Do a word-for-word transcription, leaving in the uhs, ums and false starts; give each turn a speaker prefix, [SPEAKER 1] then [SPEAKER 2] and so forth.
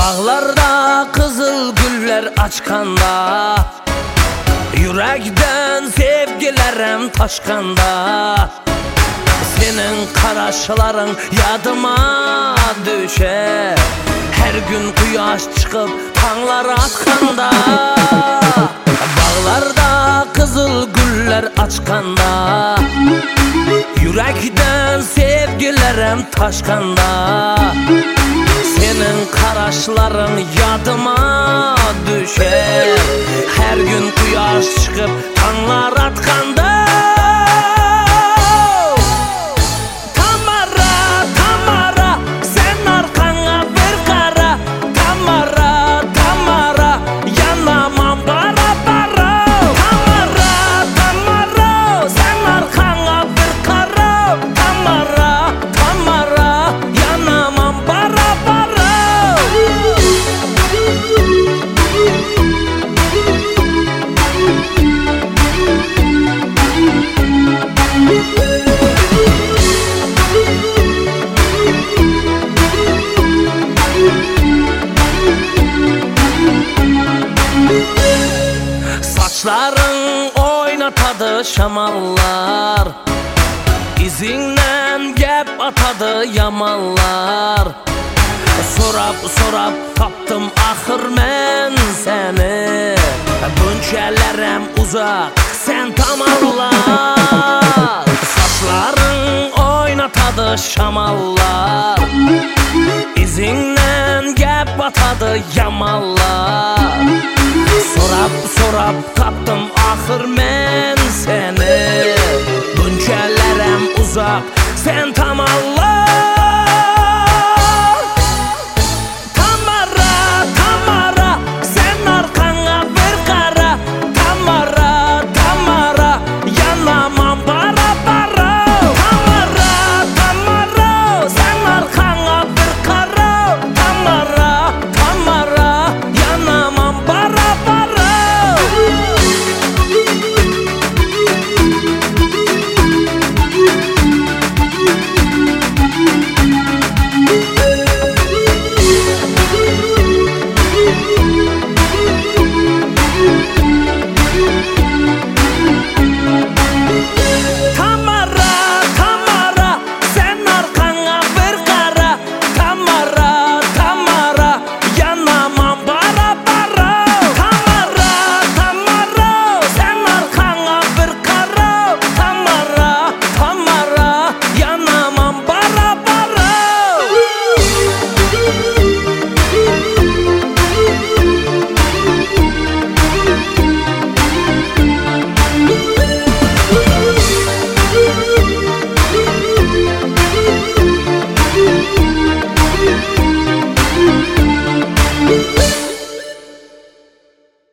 [SPEAKER 1] Bağlarda kızıl güller açkanda, yürekten sevgilerim taşkanda, senin karaşların yadıma düşer. Her gün kuyaş çıkıp tanlar atkanda, bağlarda kızıl güller açkanda, yürekten sevgilerim taşkanda, senin karaşların yadıma düşer. Her gün kuyaş çıkıp tanlar atkanda. Tamara, Tamara, sen arkana bir kara. Tamara, Tamara, yanamam bara bara. Tamara, Tamara, sen arkana bir kara. Tamara, Tamara, yanamam bara bara. Saçların oynatadı şamallar, izinden gep atadı yamallar. Sorap sorap taptım ahır men seni, bunçelerem uzak sen tamallar. Saçların oynatadı şamallar, izinden gep atadı yamallar. Sorap sorap taptım ahır men seni, bunçelerem uzak sen tamallar.